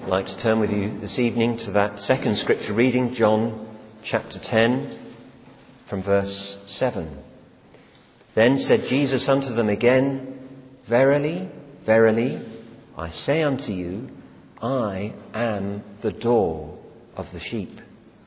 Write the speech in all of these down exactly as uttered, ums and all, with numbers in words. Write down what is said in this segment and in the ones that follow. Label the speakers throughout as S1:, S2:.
S1: I'd like to turn with you this evening to that second scripture reading, John chapter ten, from verse seven. Then said Jesus unto them again, Verily, verily, I say unto you, I am the door of the sheep.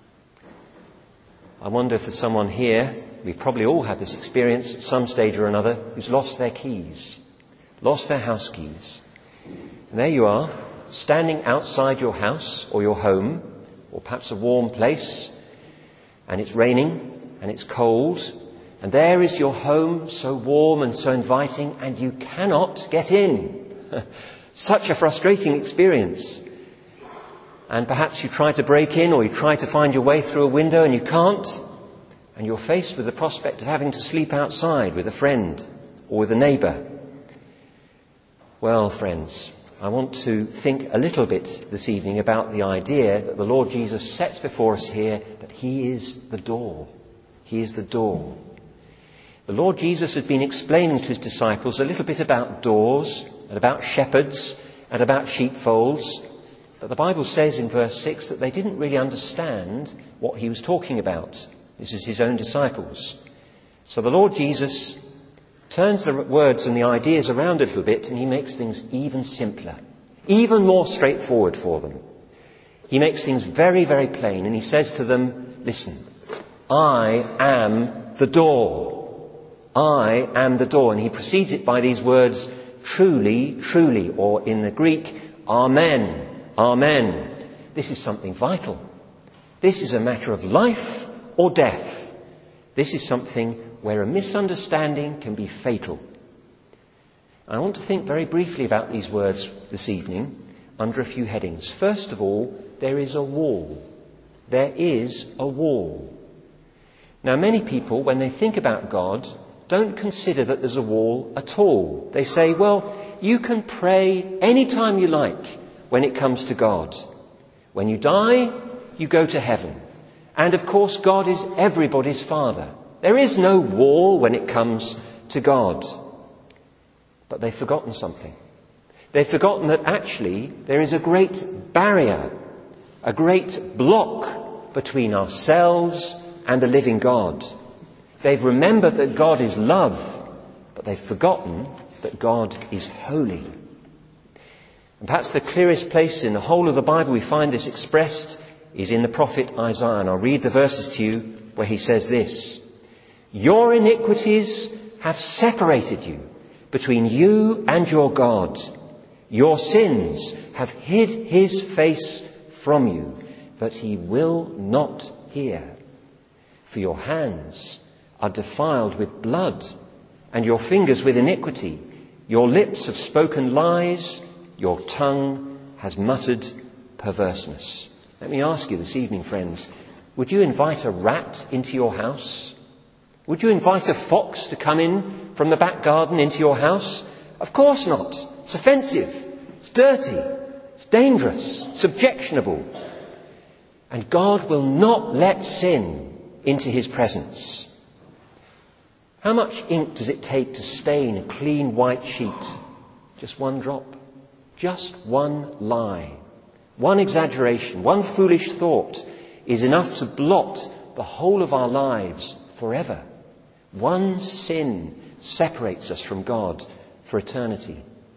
S1: I wonder if there's someone here, we've probably all had this experience at some stage or another, who's lost their keys, lost their house keys. And there you are, standing outside your house or your home, or perhaps a warm place, and it's raining and it's cold, and there is your home, so warm and so inviting, and you cannot get in. Such a frustrating experience. And perhaps you try to break in, or you try to find your way through a window and you can't, and you're faced with the prospect of having to sleep outside with a friend or with a neighbour. Well, friends, I want to think a little bit this evening about the idea that the Lord Jesus sets before us here, that He is the door. He is the door. The Lord Jesus had been explaining to His disciples a little bit about doors and about shepherds and about sheepfolds. But the Bible says in verse six that they didn't really understand what He was talking about. This is His own disciples. So the Lord Jesus turns the words and the ideas around a little bit, and He makes things even simpler, even more straightforward for them. He makes things very, very plain, and He says to them, listen, I am the door. I am the door. And He precedes it by these words, truly, truly, or in the Greek, amen, amen. This is something vital. This is a matter of life or death. This is something where a misunderstanding can be fatal. I want to think very briefly about these words this evening under a few headings. First of all, there is a wall. There is a wall. Now, many people, when they think about God, don't consider that there's a wall at all. They say, well, you can pray any time you like when it comes to God. When you die, you go to heaven. And of course, God is everybody's Father. There is no wall when it comes to God. But they've forgotten something. They've forgotten that actually there is a great barrier, a great block between ourselves and the living God. They've remembered that God is love, but they've forgotten that God is holy. And perhaps the clearest place in the whole of the Bible we find this expressed is in the prophet Isaiah. And I'll read the verses to you where he says this. Your iniquities have separated you between you and your God. Your sins have hid His face from you, but He will not hear. For your hands are defiled with blood, and your fingers with iniquity. Your lips have spoken lies, your tongue has muttered perverseness. Let me ask you this evening, friends, would you invite a rat into your house? Would you invite a fox to come in from the back garden into your house? Of course not. It's offensive. It's dirty. It's dangerous. It's objectionable. And God will not let sin into His presence. How much ink does it take to stain a clean white sheet? Just one drop. Just one lie. One exaggeration. One foolish thought is enough to blot the whole of our lives forever. One sin separates us from God for eternity.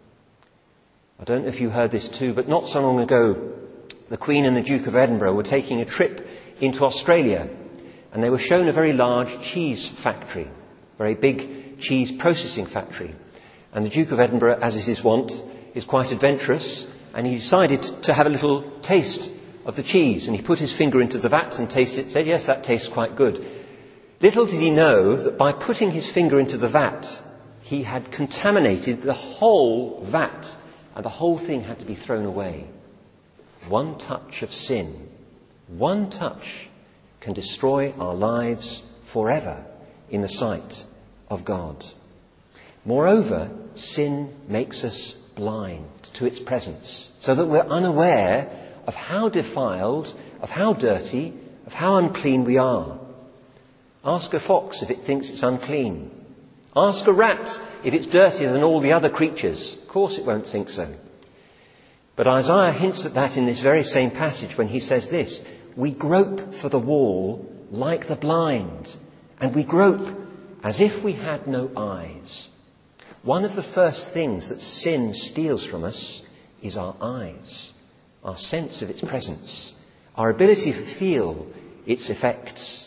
S1: I don't know if you heard this too, but not so long ago, the Queen and the Duke of Edinburgh were taking a trip into Australia, and they were shown a very large cheese factory, very big cheese processing factory. And the Duke of Edinburgh, as is his wont, is quite adventurous, and he decided to have a little taste of the cheese. And he put his finger into the vat and tasted it, said, yes, that tastes quite good. Little did he know that by putting his finger into the vat, he had contaminated the whole vat, and the whole thing had to be thrown away. One touch of sin, one touch can destroy our lives forever in the sight of God. Moreover, sin makes us blind to its presence, so that we're unaware of how defiled, of how dirty, of how unclean we are. Ask a fox if it thinks it's unclean. Ask a rat if it's dirtier than all the other creatures. Of course it won't think so. But But Isaiah hints at that in this very same passage when he says this: we grope for the wall like the blind, and we grope as if we had no eyes. One of the first things that sin steals from us is our eyes, our sense of its presence, our ability to feel its effects.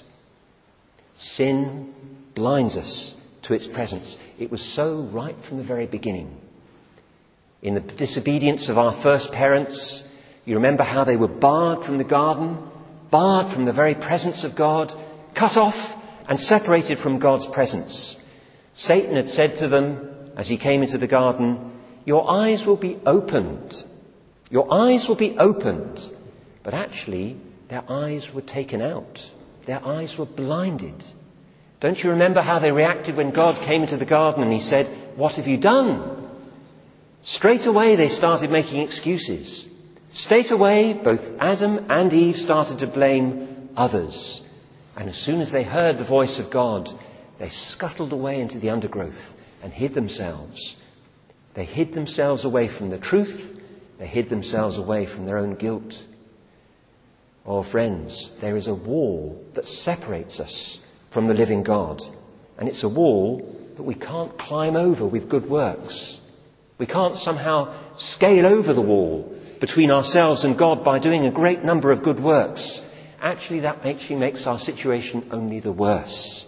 S1: Sin blinds us to its presence. It was so right from the very beginning. In the disobedience of our first parents, you remember how they were barred from the garden, barred from the very presence of God, cut off and separated from God's presence. Satan had said to them as he came into the garden, your eyes will be opened. Your eyes will be opened. But actually, their eyes were taken out. Their eyes were blinded. Don't you remember how they reacted when God came into the garden and he said, what have you done? Straight away they started making excuses. Straight away, both Adam and Eve started to blame others. And as soon as they heard the voice of God, they scuttled away into the undergrowth and hid themselves. They hid themselves away from the truth. They hid themselves away from their own guilt. Oh, friends, there is a wall that separates us from the living God. And it's a wall that we can't climb over with good works. We can't somehow scale over the wall between ourselves and God by doing a great number of good works. Actually, that actually makes our situation only the worse.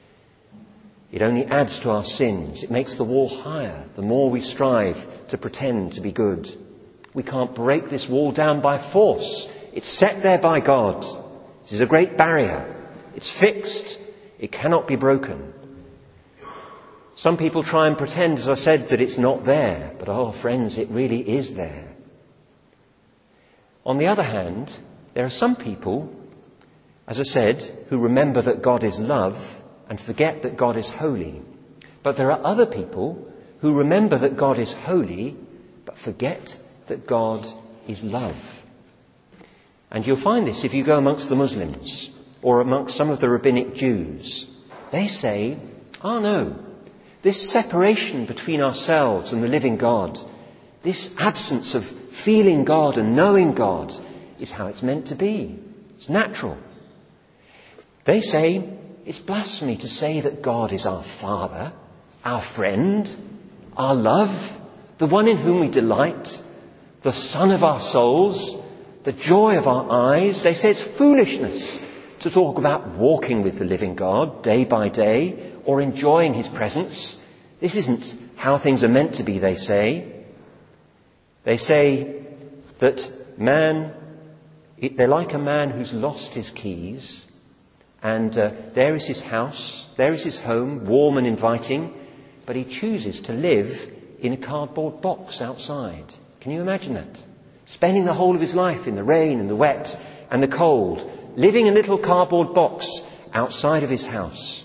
S1: It only adds to our sins. It makes the wall higher the more we strive to pretend to be good. We can't break this wall down by force. It's set there by God. This is a great barrier. It's fixed. It cannot be broken. Some people try and pretend, as I said, that it's not there. But, oh, friends, it really is there. On the other hand, there are some people, as I said, who remember that God is love and forget that God is holy. But there are other people who remember that God is holy, but forget that God is love. And you'll find this if you go amongst the Muslims or amongst some of the rabbinic Jews. They say, oh no, this separation between ourselves and the living God, this absence of feeling God and knowing God is how it's meant to be. It's natural. They say it's blasphemy to say that God is our Father, our friend, our love, the one in whom we delight, the Son of our souls, the joy of our eyes. They say it's foolishness to talk about walking with the living God day by day or enjoying his presence. This isn't how things are meant to be, they say. They say that man, they're like a man who's lost his keys, and uh, there is his house, there is his home, warm and inviting, but he chooses to live in a cardboard box outside. Can you imagine that? Spending the whole of his life in the rain and the wet and the cold, living in a little cardboard box outside of his house.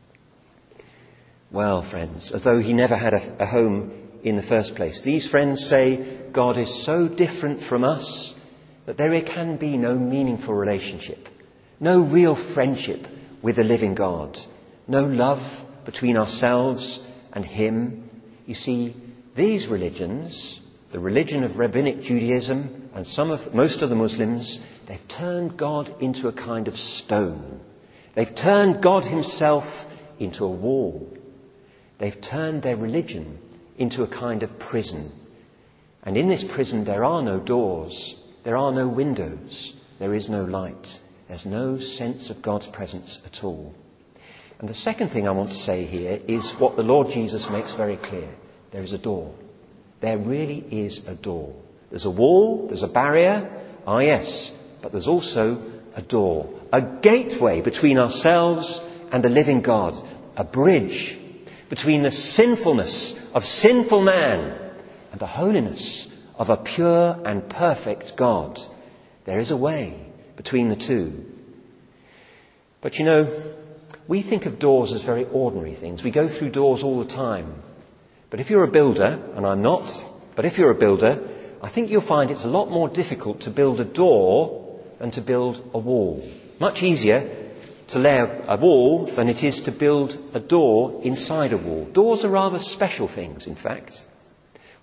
S1: Well, friends, as though he never had a, a home in the first place. These friends say God is so different from us that there can be no meaningful relationship, no real friendship with the living God, no love between ourselves and him. You see, these religions, the religion of Rabbinic Judaism and some of most of the Muslims, they've turned God into a kind of stone. They've turned God himself into a wall. They've turned their religion into a kind of prison. And in this prison there are no doors, there are no windows, there is no light. There's no sense of God's presence at all. And the second thing I want to say here is what the Lord Jesus makes very clear. There is a door. There really is a door. There's a wall, there's a barrier, ah yes, but there's also a door. A gateway between ourselves and the living God. A bridge between the sinfulness of sinful man and the holiness of a pure and perfect God. There is a way between the two. But you know, we think of doors as very ordinary things. We go through doors all the time. But if you're a builder, and I'm not, but if you're a builder, I think you'll find it's a lot more difficult to build a door than to build a wall. Much easier to lay a, a wall than it is to build a door inside a wall. Doors are rather special things, in fact.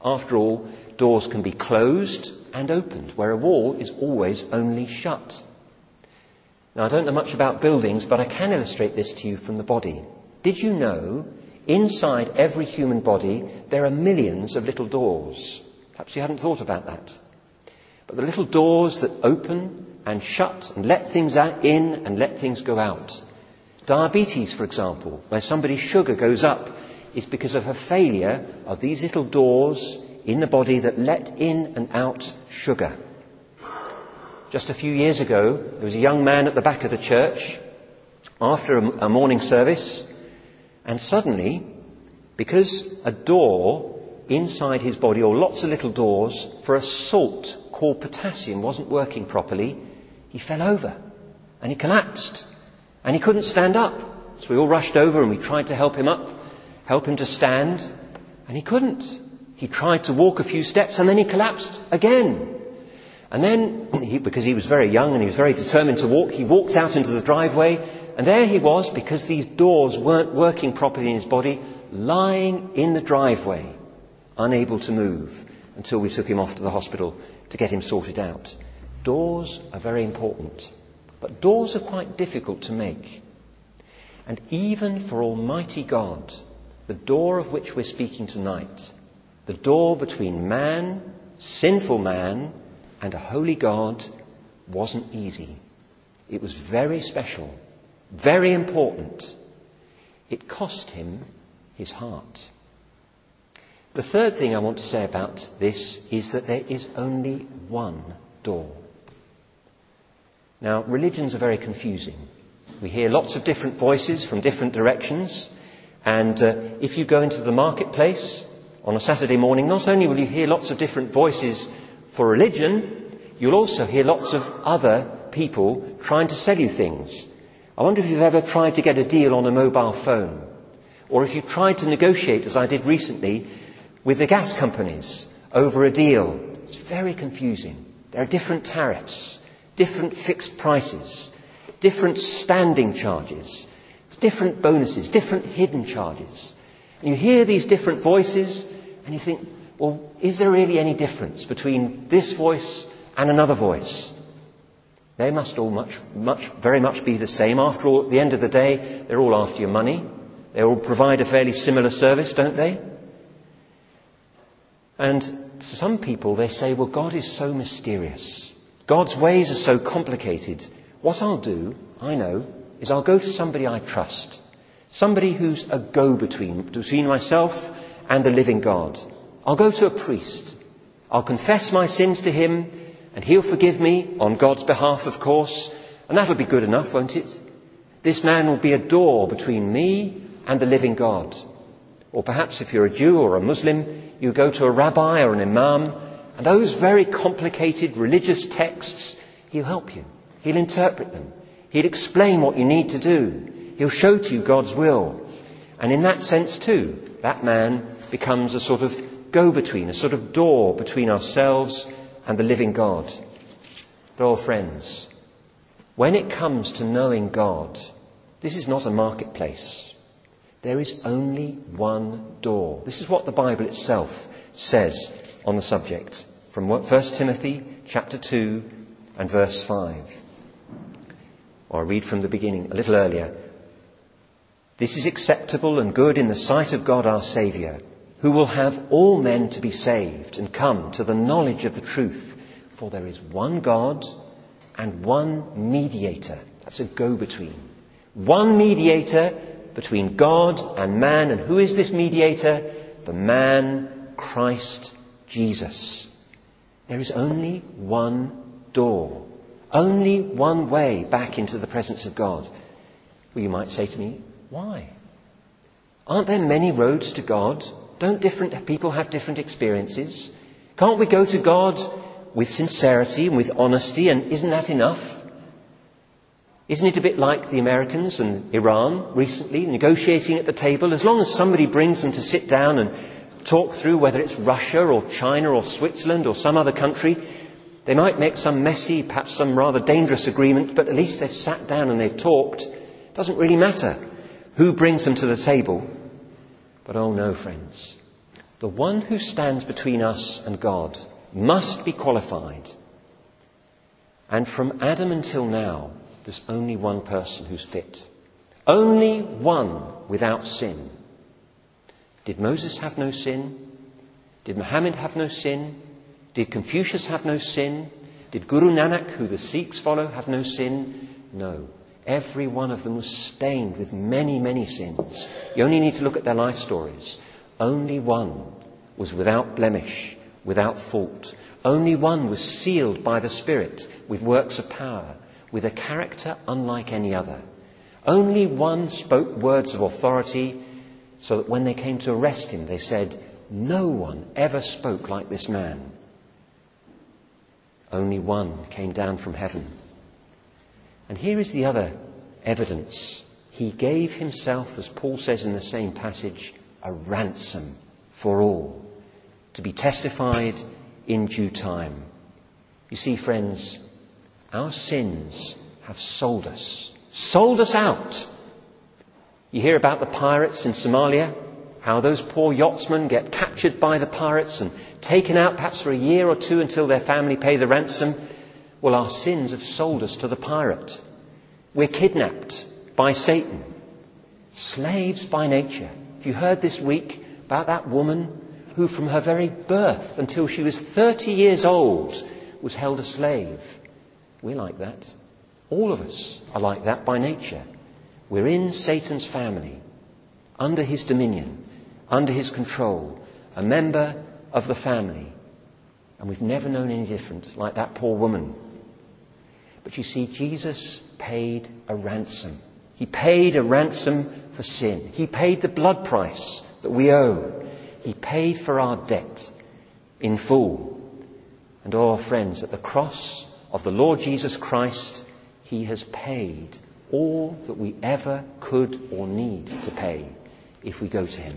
S1: After all, doors can be closed and opened, where a wall is always only shut. Now, I don't know much about buildings, but I can illustrate this to you from the body. Did you know, inside every human body, there are millions of little doors? Perhaps you hadn't thought about that. But the little doors that open and shut and let things in and let things go out. Diabetes, for example, where somebody's sugar goes up, is because of a failure of these little doors in the body that let in and out sugar. Just a few years ago, there was a young man at the back of the church after a morning service, and suddenly, because a door inside his body, or lots of little doors, for a salt called potassium wasn't working properly, he fell over and he collapsed and he couldn't stand up. So we all rushed over and we tried to help him up, help him to stand, and he couldn't. He tried to walk a few steps and then he collapsed again. And then, he, because he was very young and he was very determined to walk, he walked out into the driveway, and there he was, because these doors weren't working properly in his body, lying in the driveway, unable to move, until we took him off to the hospital to get him sorted out. Doors are very important, but doors are quite difficult to make. And even for Almighty God, the door of which we're speaking tonight, the door between man, sinful man, and a holy God, wasn't easy. It was very special, very important. It cost him his heart. The third thing I want to say about this is that there is only one door. Now, religions are very confusing. We hear lots of different voices from different directions, and uh, if you go into the marketplace on a Saturday morning, not only will you hear lots of different voices for religion, you'll also hear lots of other people trying to sell you things. I wonder if you've ever tried to get a deal on a mobile phone, or if you've tried to negotiate, as I did recently, with the gas companies over a deal. It's very confusing. There are different tariffs, different fixed prices, different standing charges, different bonuses, different hidden charges. And you hear these different voices and you think, well, is there really any difference between this voice and another voice? They must all much, much, very much be the same. After all, at the end of the day, they're all after your money. They all provide a fairly similar service, don't they? And to some people, they say, well, God is so mysterious. God's ways are so complicated. What I'll do, I know, is I'll go to somebody I trust. Somebody who's a go-between, between myself and the living God. I'll go to a priest. I'll confess my sins to him, and he'll forgive me on God's behalf, of course. And that'll be good enough, won't it? This man will be a door between me and the living God. Or perhaps if you're a Jew or a Muslim, you go to a rabbi or an imam, and those very complicated religious texts, he'll help you. He'll interpret them. He'll explain what you need to do. He'll show to you God's will. And in that sense too, that man becomes a sort of go-between, a sort of door between ourselves and the living God. But, oh friends, when it comes to knowing God, this is not a marketplace. There is only one door. This is what the Bible itself says on the subject, from First Timothy chapter two and verse five. Or I read from the beginning a little earlier. This is acceptable and good in the sight of God our Saviour, who will have all men to be saved and come to the knowledge of the truth. For there is one God and one mediator. That's a go-between. One mediator between God and man. And who is this mediator? The man, Christ Jesus. There is only one door. Only one way back into the presence of God. Well, you might say to me, why? Aren't there many roads to God? Don't different people have different experiences? Can't we go to God with sincerity and with honesty, and isn't that enough? Isn't it a bit like the Americans and Iran recently negotiating at the table? As long as somebody brings them to sit down and talk through whether it's Russia or China or Switzerland or some other country, they might make some messy, perhaps some rather dangerous agreement, but at least they've sat down and they've talked. It doesn't really matter who brings them to the table. But oh no, friends, The one who stands between us and God must be qualified. And from Adam until now, there's only one person who's fit. Only one without sin. Did Moses have no sin? Did Muhammad have no sin? Did Confucius have no sin? Did Guru Nanak, who the Sikhs follow, have no sin? No. Every one of them was stained with many, many sins. You only need to look at their life stories. Only one was without blemish, without fault. Only one was sealed by the Spirit with works of power, with a character unlike any other. Only one spoke words of authority, so that when they came to arrest him, they said, "No one ever spoke like this man." Only one came down from heaven. And here is the other evidence. He gave himself, as Paul says in the same passage, a ransom for all, to be testified in due time. You see, friends, our sins have sold us, sold us out. You hear about the pirates in Somalia, how those poor yachtsmen get captured by the pirates and taken out perhaps for a year or two until their family pay the ransom. Well, our sins have sold us to the pirate. We're kidnapped by Satan, slaves by nature. Have you heard this week about that woman who from her very birth until she was thirty years old was held a slave? We're like that. All of us are like that by nature. We're in Satan's family, under his dominion, under his control, a member of the family. And we've never known any different, like that poor woman. But you see, Jesus paid a ransom. He paid a ransom for sin. He paid the blood price that we owe. He paid for our debt in full. And oh, friends, at the cross of the Lord Jesus Christ, he has paid all that we ever could or need to pay if we go to him.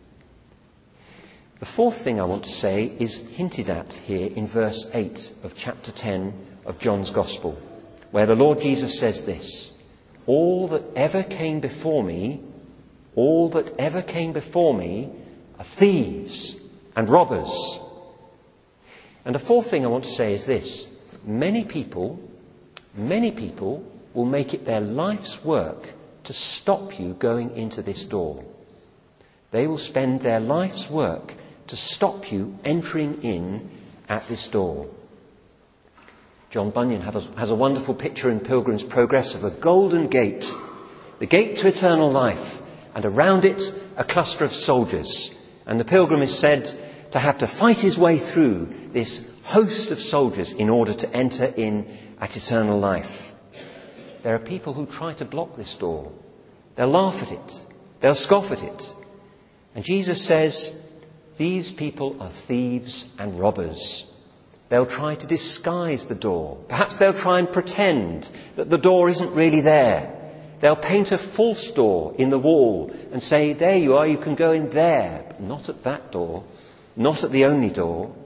S1: The fourth thing I want to say is hinted at here in verse eight of chapter ten of John's Gospel, where the Lord Jesus says this: all that ever came before me, all that ever came before me are thieves and robbers. And the fourth thing I want to say is this: many people, many people will make it their life's work to stop you going into this door. They will spend their life's work to stop you entering in at this door. John Bunyan has a wonderful picture in Pilgrim's Progress of a golden gate, the gate to eternal life, and around it a cluster of soldiers. And the pilgrim is said to have to fight his way through this host of soldiers in order to enter in at eternal life. There are people who try to block this door. They'll laugh at it. They'll scoff at it. And Jesus says, these people are thieves and robbers. They'll try to disguise the door. Perhaps they'll try and pretend that the door isn't really there. They'll paint a false door in the wall and say, there you are, you can go in there. But not at that door. Not at the only door.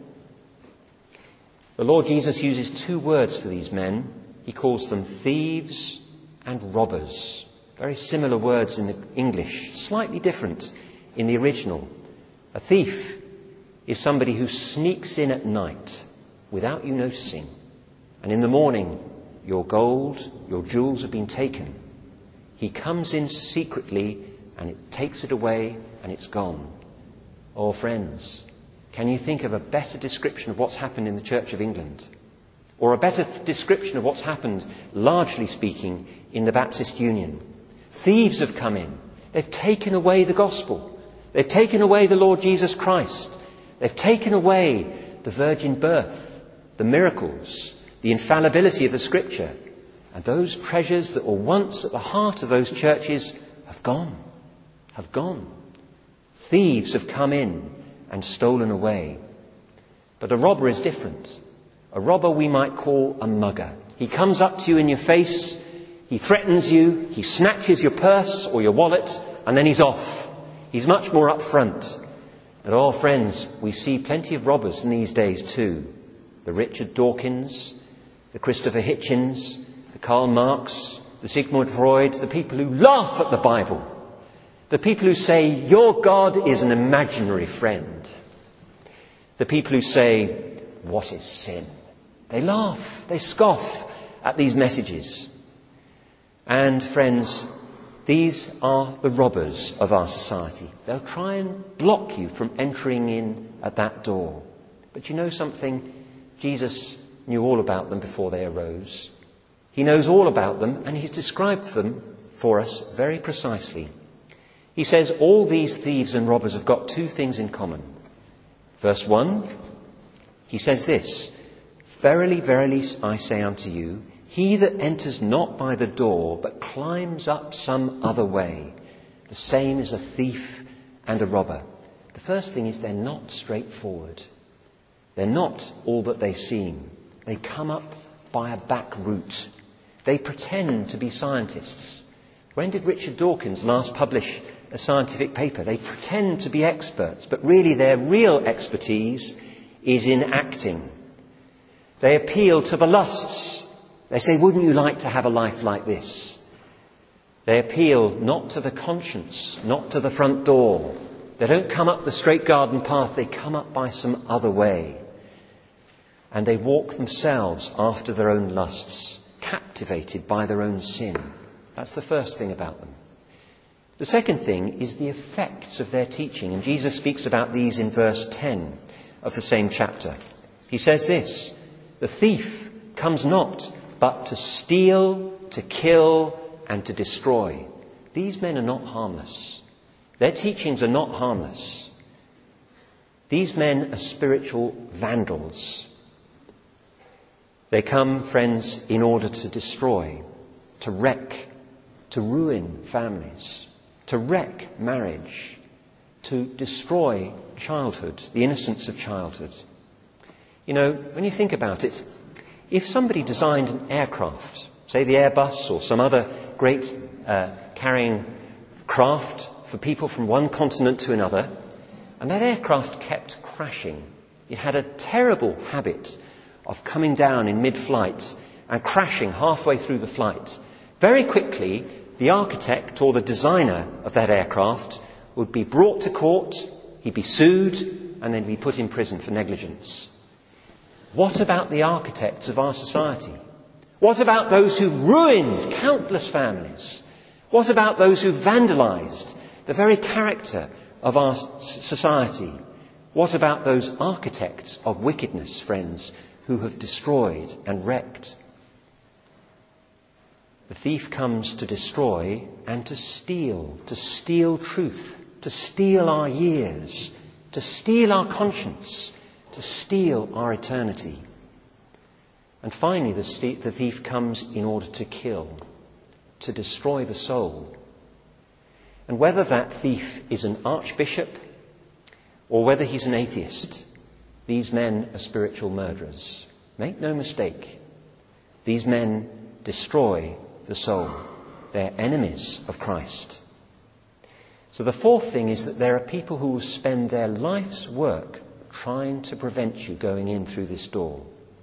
S1: The Lord Jesus uses two words for these men. He calls them thieves and robbers. Very similar words in the English, slightly different in the original. A thief is somebody who sneaks in at night without you noticing. And in the morning, your gold, your jewels have been taken. He comes in secretly and it takes it away and it's gone. Oh, friends, can you think of a better description of what's happened in the Church of England? Or a better description of what's happened, largely speaking, in the Baptist Union? Thieves have come in. They've taken away the gospel. They've taken away the Lord Jesus Christ. They've taken away the virgin birth, the miracles, the infallibility of the Scripture. And those treasures that were once at the heart of those churches have gone, have gone. Thieves have come in and stolen away. But a robber is different. A robber we might call a mugger. He comes up to you in your face, he threatens you, he snatches your purse or your wallet, and then he's off. He's much more upfront. And oh, friends, we see plenty of robbers in these days too. The Richard Dawkins, the Christopher Hitchens, the Karl Marx, the Sigmund Freud, the people who laugh at the Bible. The people who say, your God is an imaginary friend. The people who say, what is sin? They laugh, they scoff at these messages. And friends, these are the robbers of our society. They'll try and block you from entering in at that door. But you know something? Jesus knew all about them before they arose. He knows all about them, and he's described them for us very precisely. He says all these thieves and robbers have got two things in common. Verse one, he says this, verily, verily, I say unto you, he that enters not by the door, but climbs up some other way, the same is a thief and a robber. The first thing is they're not straightforward. They're not all that they seem. They come up by a back route. They pretend to be scientists. When did Richard Dawkins last publish a scientific paper? They pretend to be experts, but really their real expertise is in acting. They appeal to the lusts. They say, wouldn't you like to have a life like this? They appeal not to the conscience, not to the front door. They don't come up the straight garden path, they come up by some other way. And they walk themselves after their own lusts, captivated by their own sin. That's the first thing about them. The second thing is the effects of their teaching. And Jesus speaks about these in verse ten of the same chapter. He says this, the thief comes not but to steal, to kill, and to destroy. These men are not harmless. Their teachings are not harmless. These men are spiritual vandals. They come, friends, in order to destroy, to wreck, to ruin families, to wreck marriage, to destroy childhood, the innocence of childhood. You know, when you think about it, if somebody designed an aircraft, say the Airbus or some other great uh, carrying craft for people from one continent to another, and that aircraft kept crashing, it had a terrible habit of coming down in mid-flight and crashing halfway through the flight. Very quickly, the architect or the designer of that aircraft would be brought to court, he'd be sued, and then be put in prison for negligence. What about the architects of our society? What about those who ruined countless families? What about those who vandalized the very character of our society? What about those architects of wickedness, friends, who have destroyed and wrecked? The thief comes to destroy and to steal, to steal truth, to steal our years, to steal our conscience, to steal our eternity. And finally, the, st- the thief comes in order to kill, to destroy the soul. And whether that thief is an archbishop or whether he's an atheist, these men are spiritual murderers. Make no mistake, these men destroy the soul. They're enemies of Christ. So the fourth thing is that there are people who will spend their life's work trying to prevent you going in through this door.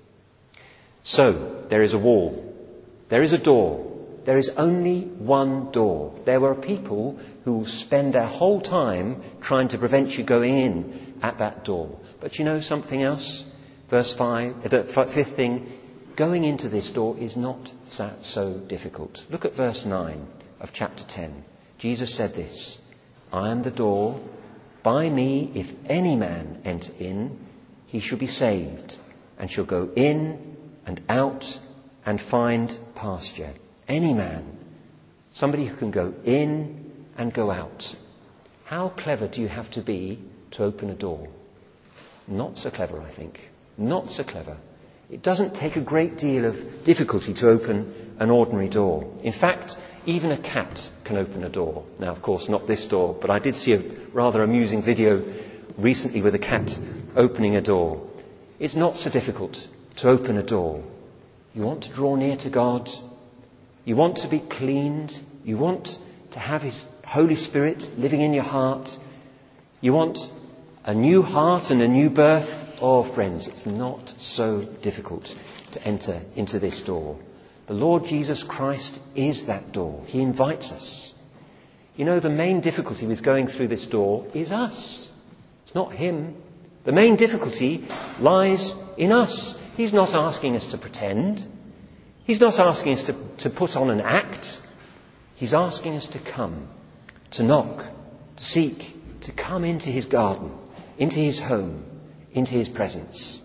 S1: So, there is a wall. There is a door. There is only one door. There were people who will spend their whole time trying to prevent you going in at that door. But you know something else? Verse five, the fifth thing, going into this door is not so difficult. Look at verse nine of chapter ten. Jesus said this, I am the door. By me, if any man enter in, he shall be saved, and shall go in and out and find pasture. Any man. Somebody who can go in and go out. How clever do you have to be to open a door? Not so clever, I think. Not so clever. It doesn't take a great deal of difficulty to open an ordinary door. In fact, even a cat can open a door. Now, of course, not this door, but I did see a rather amusing video recently with a cat opening a door. It's not so difficult to open a door. You want to draw near to God. You want to be cleaned. You want to have His Holy Spirit living in your heart. You want a new heart and a new birth. Oh, friends, it's not so difficult to enter into this door. The Lord Jesus Christ is that door. He invites us. You know, the main difficulty with going through this door is us. It's not Him. The main difficulty lies in us. He's not asking us to pretend. He's not asking us to, to put on an act. He's asking us to come, to knock, to seek, to come into his garden, into his home, into his presence.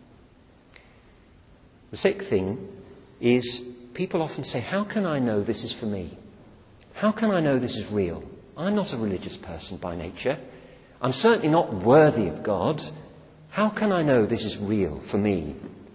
S1: The sixth thing is people often say, how can I know this is for me? How can I know this is real? I'm not a religious person by nature. I'm certainly not worthy of God. How can I know this is real for me?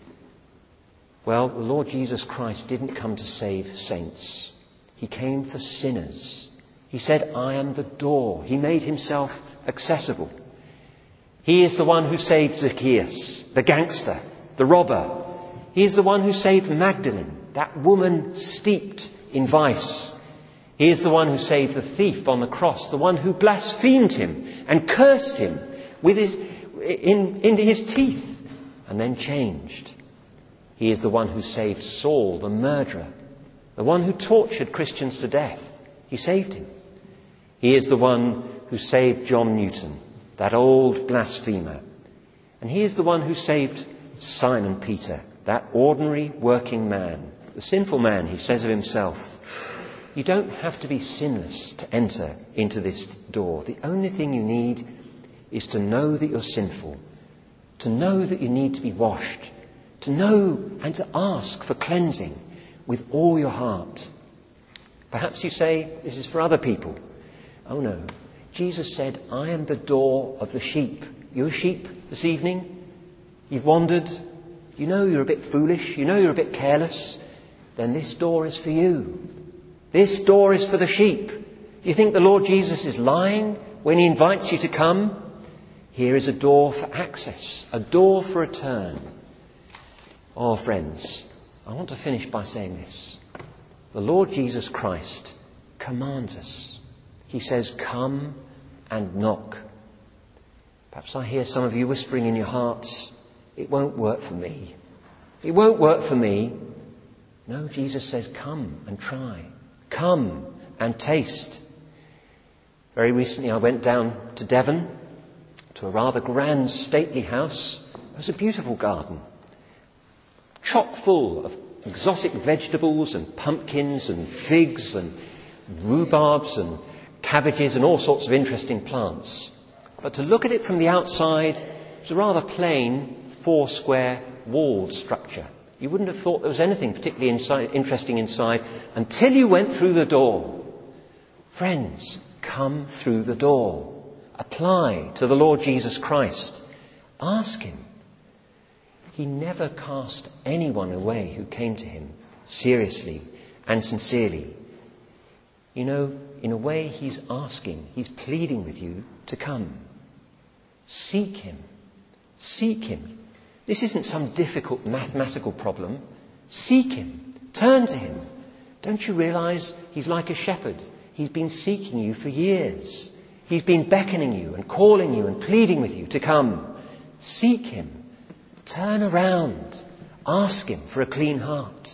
S1: Well, the Lord Jesus Christ didn't come to save saints. He came for sinners. He said, I am the door. He made himself accessible. He is the one who saved Zacchaeus, the gangster, the robber. He is the one who saved Magdalene, that woman steeped in vice. He is the one who saved the thief on the cross, the one who blasphemed him and cursed him with his, in, into his teeth and then changed. He is the one who saved Saul, the murderer, the one who tortured Christians to death. He saved him. He is the one who saved John Newton, that old blasphemer. And he is the one who saved Simon Peter, that ordinary working man, the sinful man, he says of himself. You don't have to be sinless to enter into this door. The only thing you need is to know that you're sinful, to know that you need to be washed, to know and to ask for cleansing with all your heart. Perhaps you say, this is for other people. Oh no. Jesus said, I am the door of the sheep. You're a sheep this evening? You've wandered? You know you're a bit foolish? You know you're a bit careless? Then this door is for you. This door is for the sheep. You think the Lord Jesus is lying when he invites you to come? Here is a door for access, a door for return. Oh, friends, I want to finish by saying this. The Lord Jesus Christ commands us. He says, come and knock. Perhaps I hear some of you whispering in your hearts, it won't work for me. It won't work for me. No, Jesus says, come and try. Come and taste. Very recently I went down to Devon, to a rather grand, stately house. It was a beautiful garden, chock full of exotic vegetables and pumpkins and figs and rhubarbs and cabbages and all sorts of interesting plants. But to look at it from the outside, it was a rather plain, four-square walled structure. You wouldn't have thought there was anything particularly inside, interesting inside until you went through the door. Friends, come through the door. Apply to the Lord Jesus Christ. Ask him. He never cast anyone away who came to him seriously and sincerely. You know, in a way he's asking, he's pleading with you to come. Seek him. Seek him. This isn't some difficult mathematical problem. Seek him. Turn to him. Don't you realize he's like a shepherd? He's been seeking you for years. He's been beckoning you and calling you and pleading with you to come. Seek him. Turn around. Ask him for a clean heart.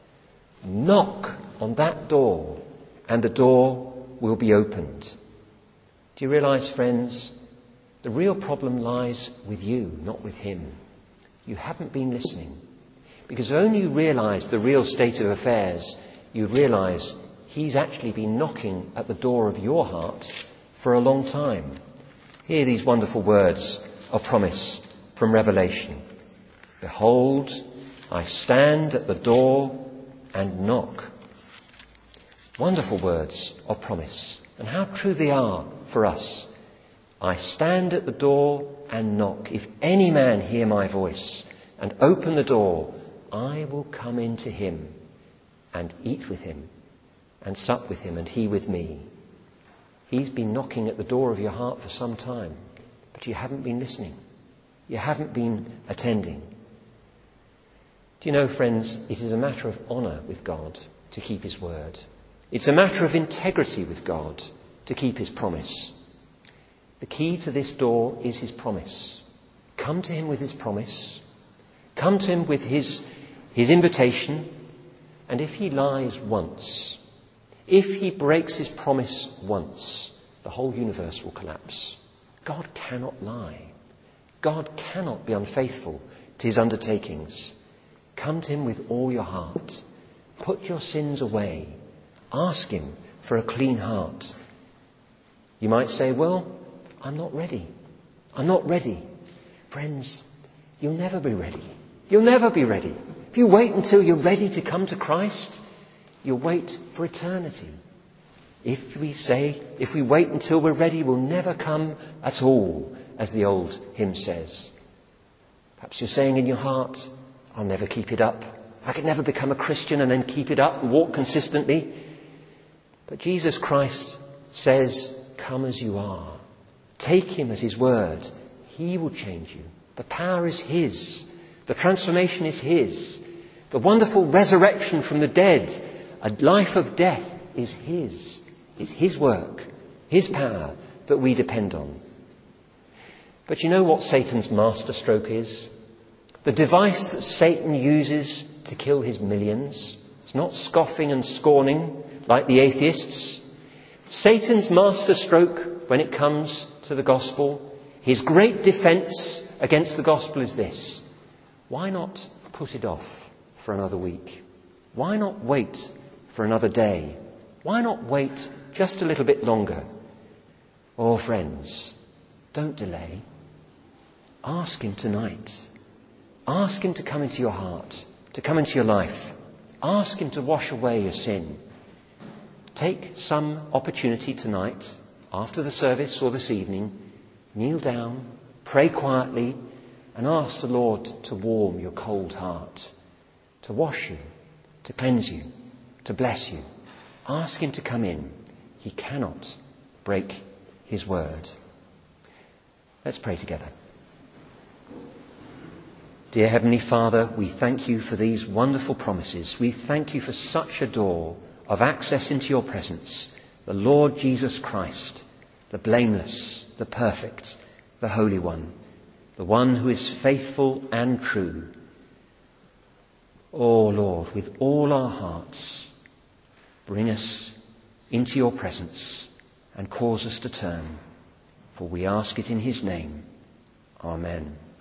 S1: Knock on that door and the door will be opened. Do you realize, friends, the real problem lies with you, not with him. You haven't been listening. Because when you realize the real state of affairs, you realize he's actually been knocking at the door of your heart for a long time. Hear these wonderful words of promise from Revelation. Behold, I stand at the door and knock. Wonderful words of promise. And how true they are for us. I stand at the door and knock. If any man hear my voice and open the door, I will come into him and eat with him and sup with him and he with me. He's been knocking at the door of your heart for some time, but you haven't been listening. You haven't been attending. Do you know, friends, it is a matter of honour with God to keep his word. It's a matter of integrity with God to keep his promise. The key to this door is his promise. Come to him with his promise. Come to him with his, his invitation. And if he lies once, if he breaks his promise once, the whole universe will collapse. God cannot lie. God cannot be unfaithful to his undertakings. Come to him with all your heart. Put your sins away. Ask him for a clean heart. You might say, well, I'm not ready. I'm not ready. Friends, you'll never be ready. You'll never be ready. If you wait until you're ready to come to Christ, you'll wait for eternity. If we say, if we wait until we're ready, we'll never come at all, as the old hymn says. Perhaps you're saying in your heart, I'll never keep it up. I could never become a Christian and then keep it up and walk consistently. But Jesus Christ says, come as you are. Take him at his word. He will change you. The power is his. The transformation is his. The wonderful resurrection from the dead, a life of death, is his. It's his work, his power that we depend on. But you know what Satan's masterstroke is? The device that Satan uses to kill his millions. It's not scoffing and scorning like the atheists. Satan's masterstroke when it comes to the gospel, his great defence against the gospel is this. Why not put it off for another week? Why not wait for another day? Why not wait just a little bit longer? Oh, friends, don't delay. Ask him tonight. Ask him to come into your heart, to come into your life. Ask him to wash away your sin. Take some opportunity tonight, after the service or this evening, kneel down, pray quietly, and ask the Lord to warm your cold heart, to wash you, to cleanse you, to bless you. Ask him to come in. He cannot break his word. Let's pray together. Dear Heavenly Father, we thank you for these wonderful promises. We thank you for such a door of access into your presence, the Lord Jesus Christ, the blameless, the perfect, the Holy One, the one who is faithful and true. Oh Lord, with all our hearts, bring us into your presence and cause us to turn, for we ask it in his name. Amen.